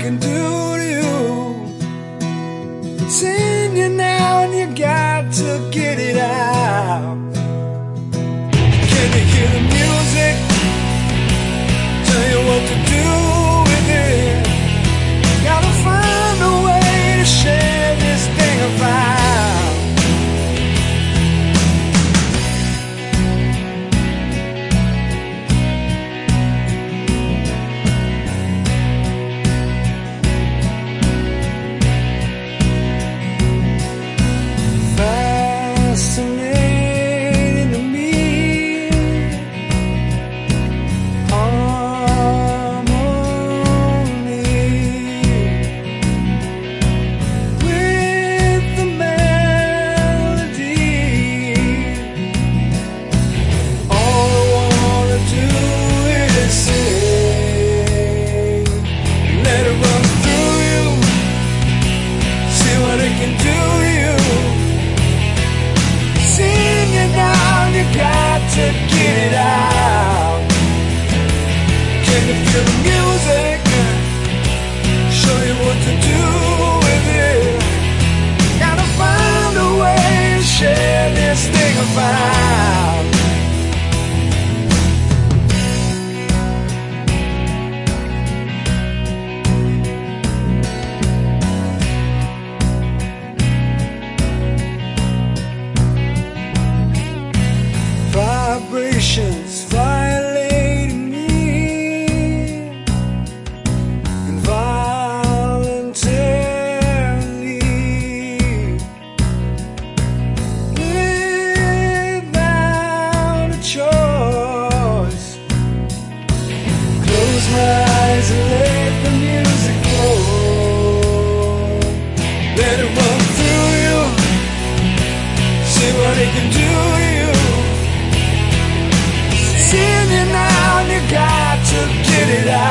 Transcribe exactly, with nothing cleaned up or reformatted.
can do to you. It's in you now and you got to get it out. Can you hear the music? Tell you what to do with it. Gotta find a way to share this thing about. Fascinating to me, harmony with the melody. All I wanna do is sing, let it run through you, see what it can do to you. Sing it now, you got to get it out. Can you feel the music? Show you what to do with it. Gotta find a way to share this thing about. Vibrations violating me involuntarily, without a choice. Close my eyes and let the music flow. Let it run through you, see what it can do to you. Sing it now and you got to get it out.